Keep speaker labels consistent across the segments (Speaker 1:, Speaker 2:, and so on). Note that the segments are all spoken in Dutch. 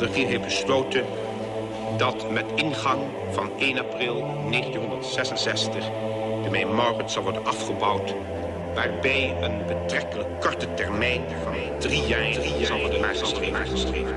Speaker 1: de regering heeft besloten dat met ingang van 1 april 1966 de Mijn Maurits zal worden afgebouwd, waarbij een betrekkelijk korte termijn van 3 jaar zal worden nagestreefd.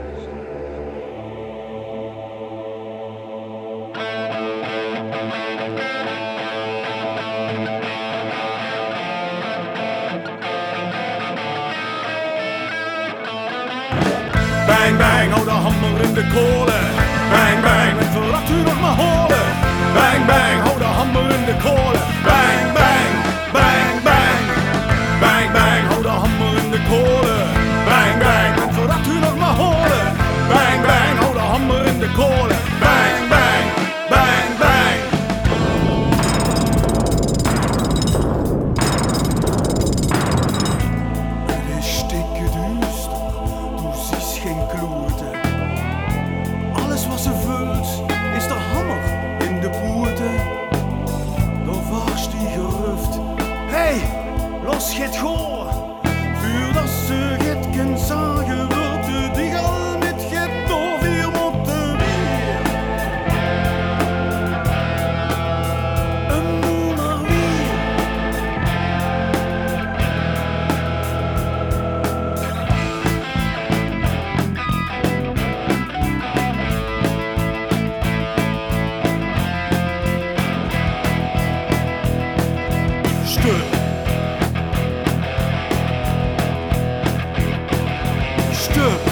Speaker 2: Bang, bang, hou de hammer in de kolen. Bang, bang, en verlaat u nog maar horen. Bang, bang, hou de hammer in de kolen. Bang, bang, bang, bang. Bang, bang, hou de hammer in de kolen. Bang, bang, en verlaat u nog maar horen. Bang, bang, hou de hammer in de kolen. Bang, bang, bang, bang. Het is stikke duister, du ziet geen kloerte. Alles wat ze vult is de hammer in de poorten. Dan vast die geruft. Hey, los het goor. Vuur dat ze het kan zagen wordt die al met het door weer moeten weer. En nu maar weer. Stuk. Stuk.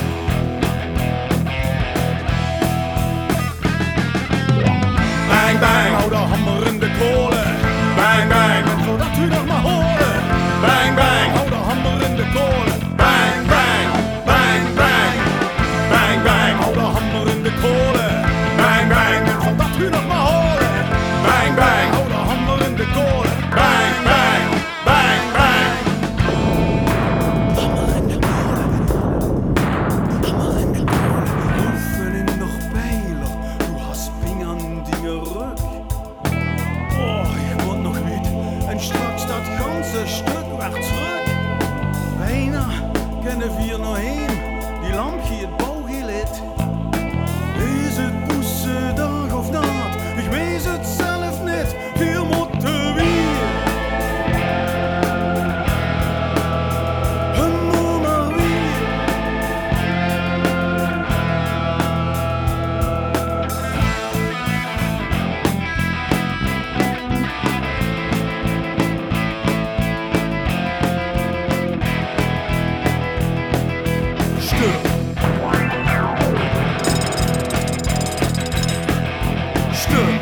Speaker 2: Bang, bang, hou de hammer in de kolen. Bang, bang, en voordat u nog maar horen. Bang, bang, hou de hammer in de kolen. Bang, bang, bang, bang. Bang, bang, hou de hammer in de kolen. Bang, bang, en voordat u nog maar horen. Bang, bang, hou de hammer in de kolen. Bang, bang, bang, bang. Hammer in de kolen. Hammer in de kolen. Oefen in nog pijler. Du hast ping aan die rug. Oh, ik word nog wit. En straks dat ganse stuk werd terug. Bijna kennen we nog heen. Die lampje het bouwgelid. Is het poese dag of nacht? Ik weet het zelf niet. Hier moeten we weer. En nu maar weer. Stuk. Stuk.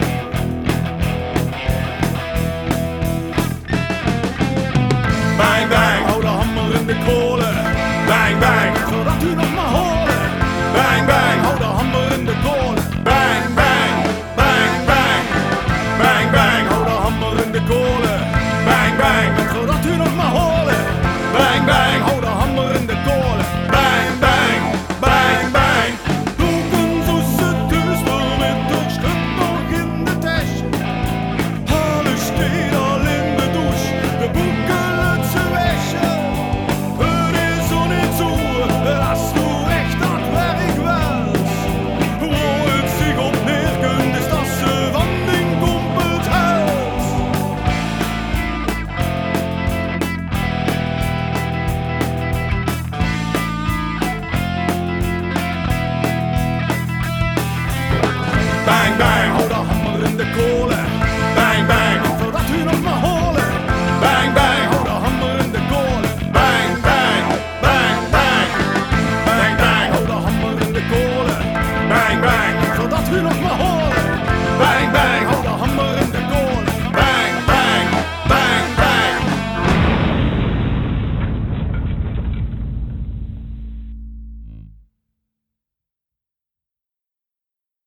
Speaker 2: Bang, bang, hou de hammer in de kolen. Bang, bang, zodat u nog maar horen. Bang, bang, hou de hammer in de kolen. Bang, bang, bang, bang. Bang, bang, hou de hammer in de kolen. Bang, bang, zodat u nog maar horen. Bang, bang, hou de hammer in de kolen. Bang, bang, bang, bang. Donken zosse duister met het schut nog in de tasje. Alles steekt al in de douche. De boeken laat ze wäsche. Het is zo niet zo, als du echt dat werk was. Waar het zich op neerkunt is dat ze van den kompelt huis. Bang, bang, hou de hammer in de kolen.